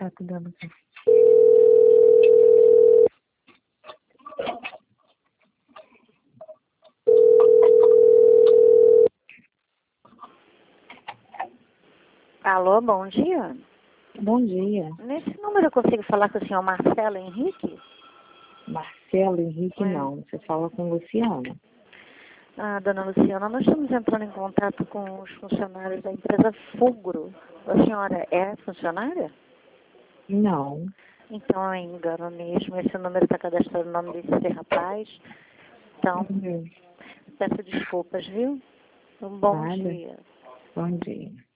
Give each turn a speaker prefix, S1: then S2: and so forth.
S1: contrato dela.
S2: Alô, bom dia.
S1: Bom dia.
S2: Nesse número eu consigo falar com o senhor Marcelo Henrique?
S1: Marcelo Henrique,
S2: Oi.
S1: não. Você fala com Luciana.
S2: Ah, dona Luciana, nós estamos entrando em contato com os funcionários da empresa Fulgro. A senhora é funcionária?
S1: Não.
S2: Então é engano mesmo. Esse número está cadastrado no nome desse rapaz. Então,
S1: Uhum.
S2: peço desculpas, viu? Um bom
S1: Nada.
S2: dia.
S1: Bom dia.